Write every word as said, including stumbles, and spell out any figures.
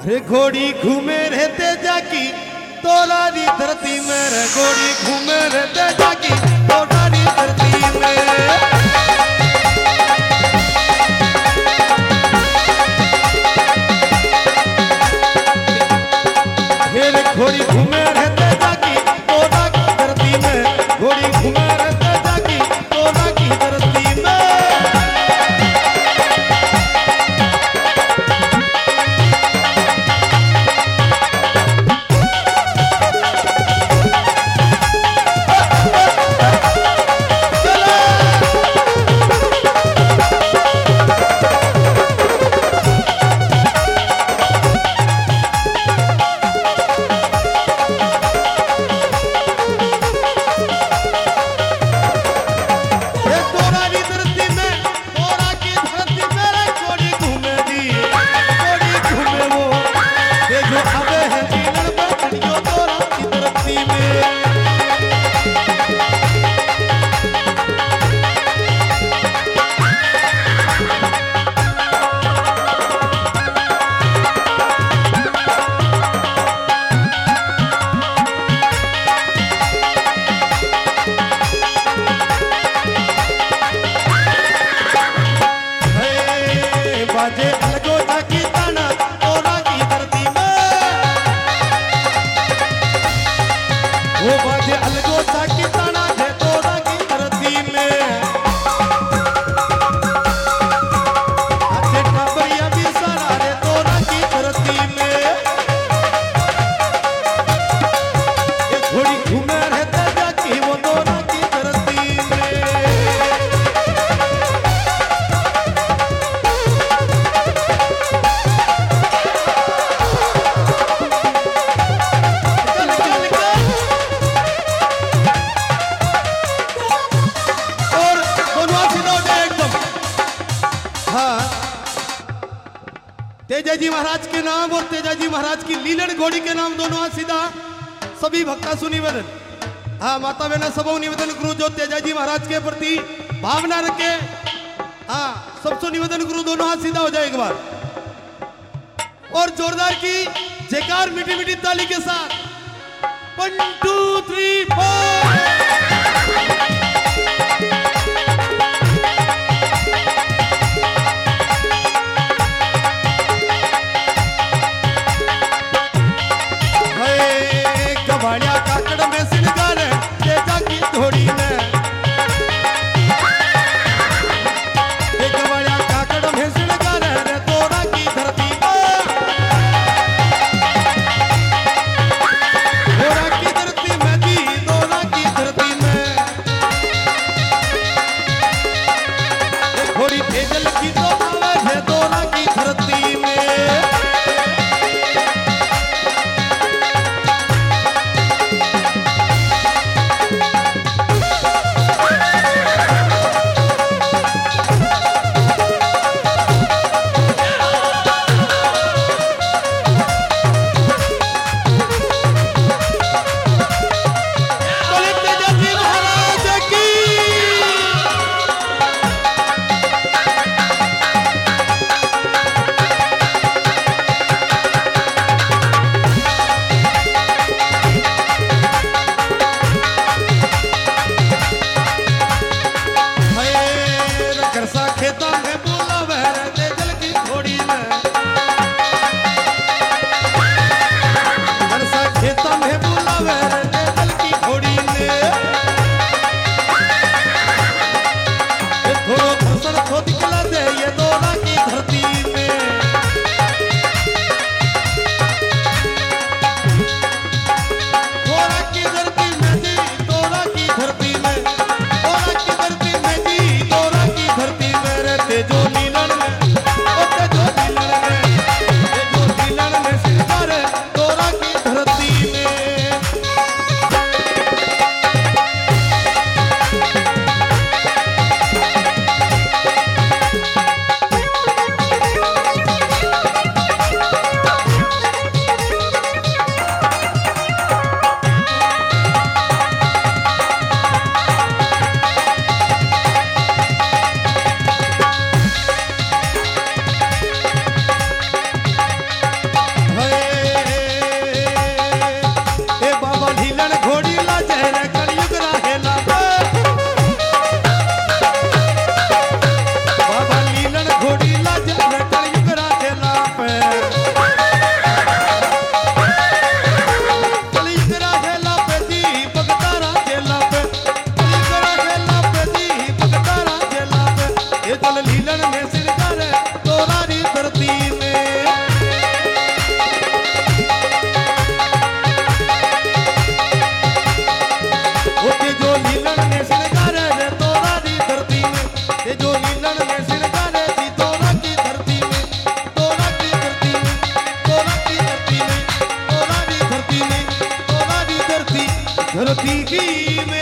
रे घोड़ी घूमे रहते जाकी तोरारी धरती में, रे घोड़ी घूमे रहते जाकी तोरारी धरती में। रे घोड़ी घूमे रहते जाकी तोरा की धरती में, घोड़ी घूमे रहते जाकी तोरा की धरती में। तेजाजी महाराज के नाम और तेजाजी महाराज की लीलन घोड़ी के नाम दोनों हाथ सीधा। सभी भक्ता सु निवेदन, हाँ माता बहना सब निवेदन करूं जो तेजाजी महाराज के प्रति भावना रखे, हाँ सबसे निवेदन करूं दोनों हाथ सीधा हो जाए एक बार और जोरदार की जयकार मीठी मीठी ताली के साथ। One two three four. गवाड़िया काकड़ में सिलगार तेजा की घोड़ी में, गवाड़िया काकड़ में सिलगार रे तोरा की धरती में, तोरा की धरती में दी तोरा की धरती में। भक्ति की में